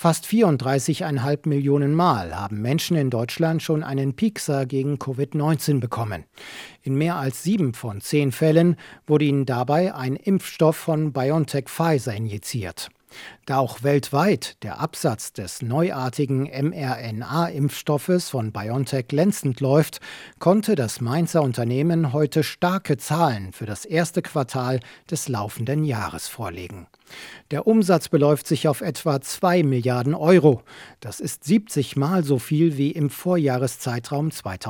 Fast 34,5 Millionen Mal haben Menschen in Deutschland schon einen Piekser gegen Covid-19 bekommen. In mehr als 7 von 10 Fällen wurde ihnen dabei ein Impfstoff von BioNTech-Pfizer injiziert. Da auch weltweit der Absatz des neuartigen mRNA-Impfstoffes von BioNTech glänzend läuft, konnte das Mainzer Unternehmen heute starke Zahlen für das erste Quartal des laufenden Jahres vorlegen. Der Umsatz beläuft sich auf etwa 2 Milliarden Euro. Das ist 70 Mal so viel wie im Vorjahreszeitraum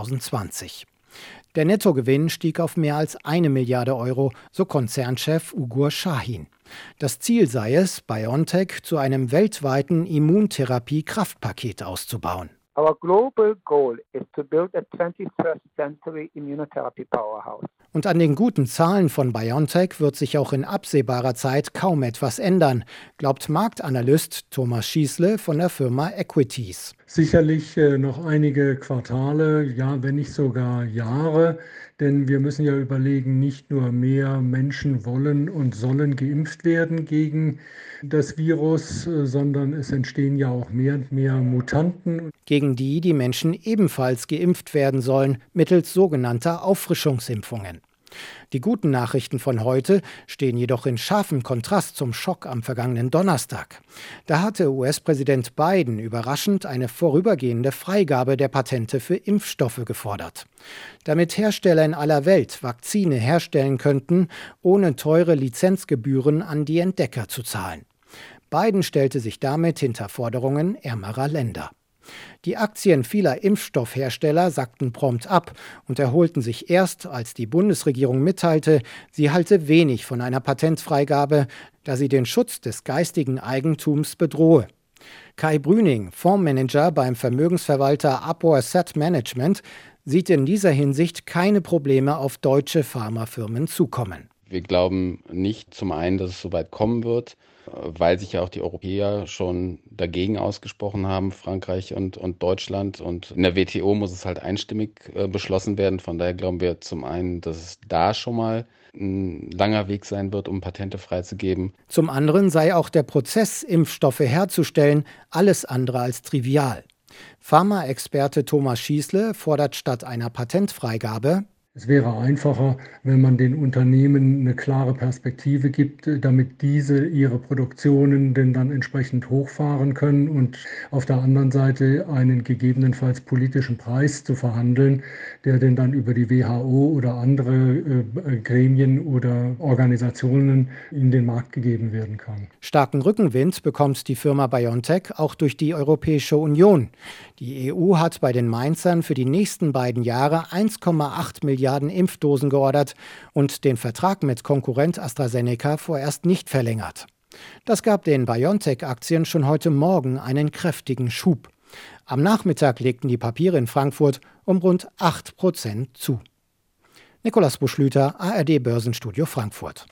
2020. Der Nettogewinn stieg auf mehr als 1 Milliarde Euro, so Konzernchef Ugur Şahin. Das Ziel sei es, BioNTech zu einem weltweiten Immuntherapie-Kraftpaket auszubauen. Our global goal is to build a 21st century immunotherapy powerhouse. Und an den guten Zahlen von BioNTech wird sich auch in absehbarer Zeit kaum etwas ändern, glaubt Marktanalyst Thomas Schießle von der Firma Equities. Sicherlich noch einige Quartale, ja, wenn nicht sogar Jahre, denn wir müssen ja überlegen, nicht nur mehr Menschen wollen und sollen geimpft werden gegen das Virus, sondern es entstehen ja auch mehr und mehr Mutanten. Gegen die Menschen ebenfalls geimpft werden sollen, mittels sogenannter Auffrischungsimpfungen. Die guten Nachrichten von heute stehen jedoch in scharfem Kontrast zum Schock am vergangenen Donnerstag. Da hatte US-Präsident Biden überraschend eine vorübergehende Freigabe der Patente für Impfstoffe gefordert. Damit Hersteller in aller Welt Vakzine herstellen könnten, ohne teure Lizenzgebühren an die Entdecker zu zahlen. Biden stellte sich damit hinter Forderungen ärmerer Länder. Die Aktien vieler Impfstoffhersteller sackten prompt ab und erholten sich erst, als die Bundesregierung mitteilte, sie halte wenig von einer Patentfreigabe, da sie den Schutz des geistigen Eigentums bedrohe. Kai Brüning, Fondsmanager beim Vermögensverwalter Apo Asset Management, sieht in dieser Hinsicht keine Probleme auf deutsche Pharmafirmen zukommen. Wir glauben nicht zum einen, dass es so weit kommen wird, weil sich ja auch die Europäer schon dagegen ausgesprochen haben, Frankreich und Deutschland. Und in der WTO muss es halt einstimmig beschlossen werden. Von daher glauben wir zum einen, dass es da schon mal ein langer Weg sein wird, um Patente freizugeben. Zum anderen sei auch der Prozess, Impfstoffe herzustellen, alles andere als trivial. Pharmaexperte Thomas Schießle fordert statt einer Patentfreigabe: Es wäre einfacher, wenn man den Unternehmen eine klare Perspektive gibt, damit diese ihre Produktionen denn dann entsprechend hochfahren können und auf der anderen Seite einen gegebenenfalls politischen Preis zu verhandeln, der denn dann über die WHO oder andere Gremien oder Organisationen in den Markt gegeben werden kann. Starken Rückenwind bekommt die Firma BioNTech auch durch die Europäische Union. Die EU hat bei den Mainzern für die nächsten beiden Jahre 1,8 Milliarden Impfdosen geordert und den Vertrag mit Konkurrent AstraZeneca vorerst nicht verlängert. Das gab den BioNTech-Aktien schon heute Morgen einen kräftigen Schub. Am Nachmittag legten die Papiere in Frankfurt um rund 8% zu. Nikolaus Buschlüter, ARD Börsenstudio Frankfurt.